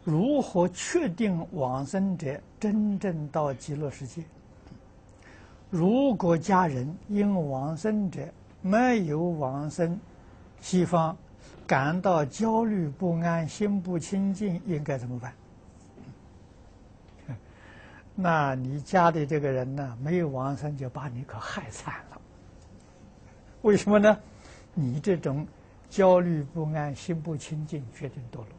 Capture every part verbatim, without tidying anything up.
如何确定往生者真正到极乐世界？如果家人因往生者没有往生西方，感到焦虑不安、心不清净，应该怎么办？那你家的这个人呢，没有往生，就把你可害惨了。为什么呢？你这种焦虑不安、心不清净，决定堕落。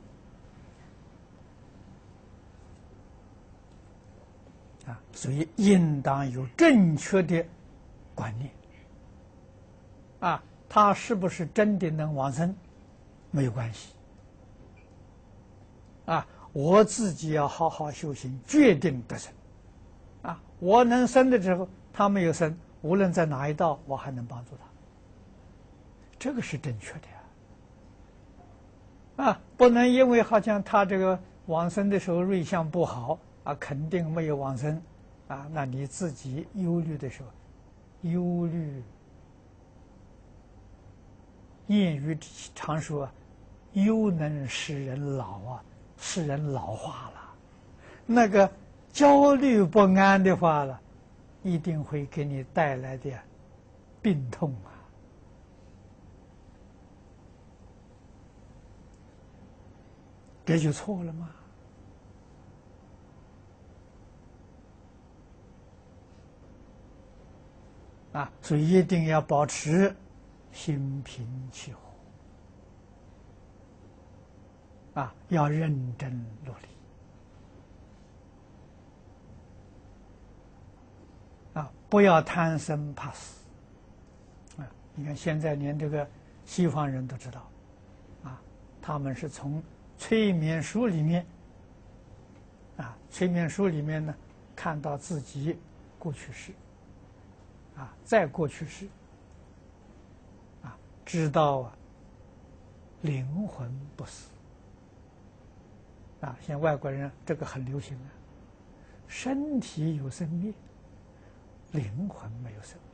啊，所以应当有正确的观念。啊，他是不是真的能往生，没有关系。啊，我自己要好好修行，决定得生。啊，我能生的时候，他没有生，无论在哪一道，我还能帮助他。这个是正确的呀。啊，不能因为好像他这个往生的时候瑞相不好啊，肯定没有往生啊，那你自己忧虑的时候，忧虑。谚语常说，忧能使人老啊，使人老化了。那个焦虑不安的话了，一定会给你带来的病痛啊。这就错了吗？啊，所以一定要保持心平气和。啊，要认真努力。啊，不要贪生怕死。啊，你看现在连这个西方人都知道，啊，他们是从催眠书里面，啊，催眠书里面呢，看到自己过去世，啊，再过去世，啊，知道啊，灵魂不死。啊，现在外国人这个很流行啊，身体有生灭，灵魂没有生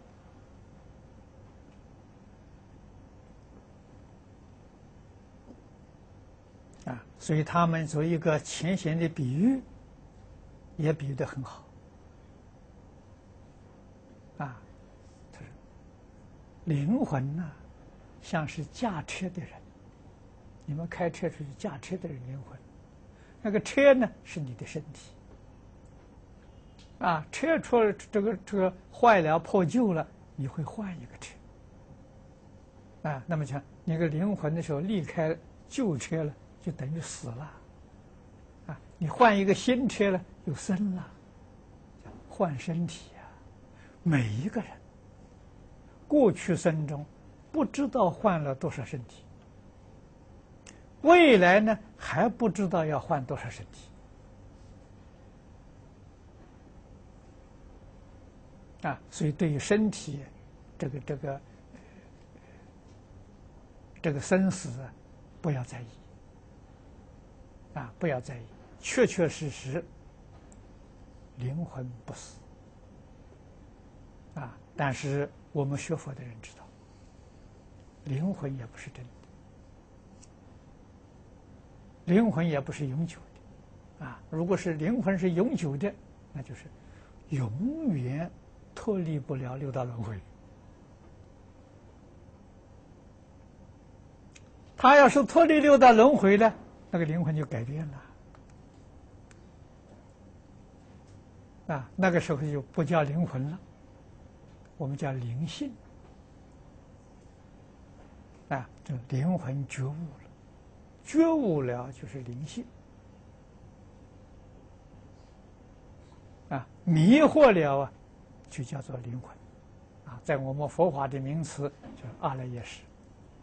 灭。啊，所以他们做一个浅显的比喻，也比喻得很好。啊，他说，灵魂呢，像是驾车的人，你们开车出去驾车的人灵魂。那个车呢，是你的身体。啊，车出了这个这个坏了破旧了，你会换一个车。啊，那么讲那个灵魂的时候离开旧车了，就等于死了。啊，你换一个新车了，又生了。换身体啊，每一个人过去生中不知道换了多少身体。未来呢，还不知道要换多少身体。啊，所以对于身体，这个这个这个生死啊，不要在意。啊，不要在意，确确实实，灵魂不死。啊，但是我们学佛的人知道，灵魂也不是真的。灵魂也不是永久的。啊，如果是灵魂是永久的，那就是永远脱离不了六道轮回。他要是脱离六道轮回呢，那个灵魂就改变了。啊，那个时候就不叫灵魂了，我们叫灵性。啊，这灵魂觉悟了，觉悟了就是灵性。啊，迷惑了啊，就叫做灵魂。啊，在我们佛法的名词叫阿赖耶识。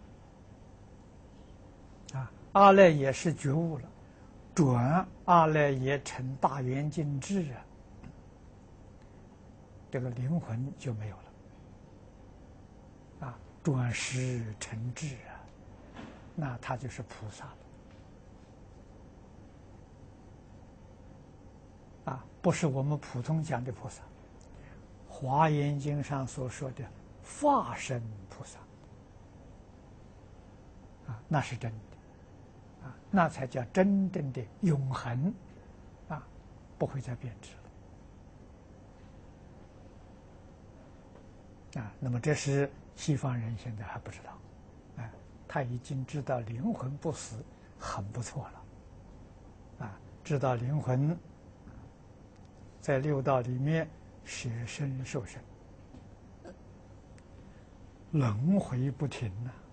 啊，阿赖耶识觉悟了，转阿赖耶成大圆净智啊，这个灵魂就没有了。啊，转识成智啊，那他就是菩萨了。啊，不是我们普通讲的菩萨，《华严经》上所说的化身菩萨。啊，那是真的。啊， 那才叫真正的永恒，啊，不会再变质了。啊，那么这是西方人现在还不知道，啊，他已经知道灵魂不死，很不错了。啊，知道灵魂在六道里面舍身受身，轮回不停呐、啊。